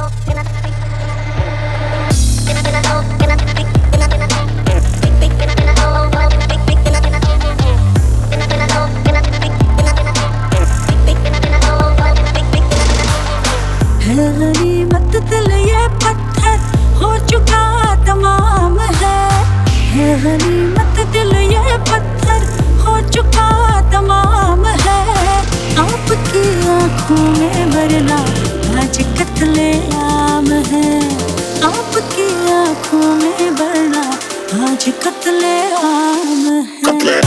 गनीमत दिल ये पत्थर हो चुका तमाम है। गनीमत दिल ये पत्थर हो चुका तमाम है। आपकी आँखों में वरना आज कत्ले आम है। आपकी आँखों में वरना आज कत्ले आम है।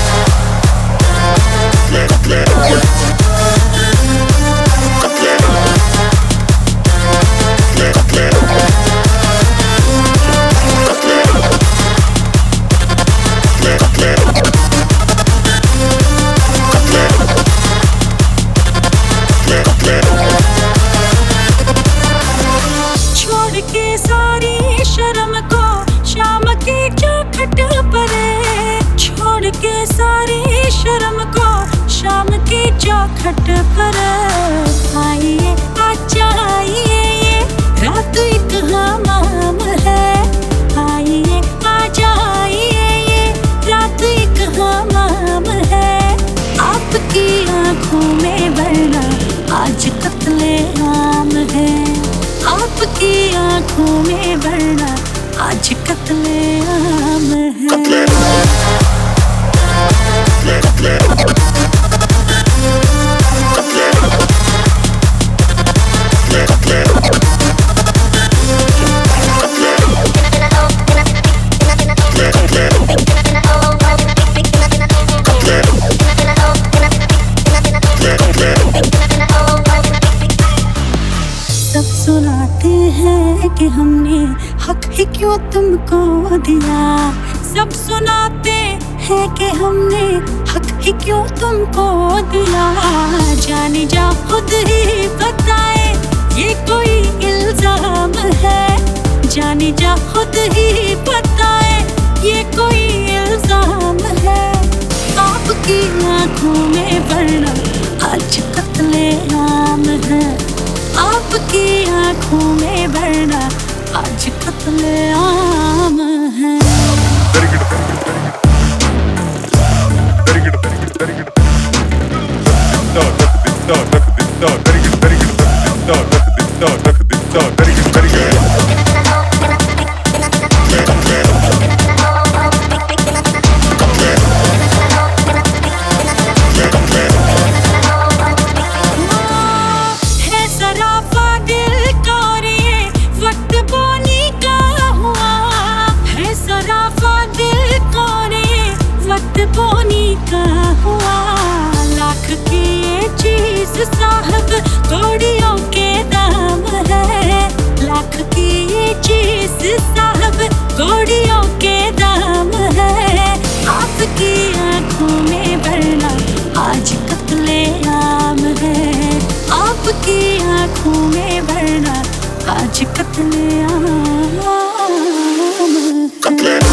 छोड़ के सारी शर्म को शाम की चौखट पर, छोड़ के सारी शर्म को शाम की चौखट पर। आइए आजा आइए ये रात एक हमाम है। आइए आजा आइए ये रात एक हमाम है। आपकी आँखों में वरना आज कत्ले आम है। आपकी आँखों में वरना आज कत्ले आम है। सब सुनाते हैं कि हमने हक ही क्यों तुमको दिया। सब सुनाते हैं कि हमने हक ही क्यों तुमको दिया। जाने जा खुद ही बताए ये कोई इल्जाम है। जाने जा खुद ही बताए ये कोई इल्जाम है। आपकी आँखों में वरना आज कत्ले आम है। आपकी आँखों में वरना आज कत्ले आम है। बोनी का हुआ लाख की ये चीज साहब कौड़ियों के दाम है। लाख की ये चीज साहब कौड़ियों के दाम है। आपकी आँखों में वरना आज कत्ले आम है। आपकी आँखों में वरना आज कत्ले आम है।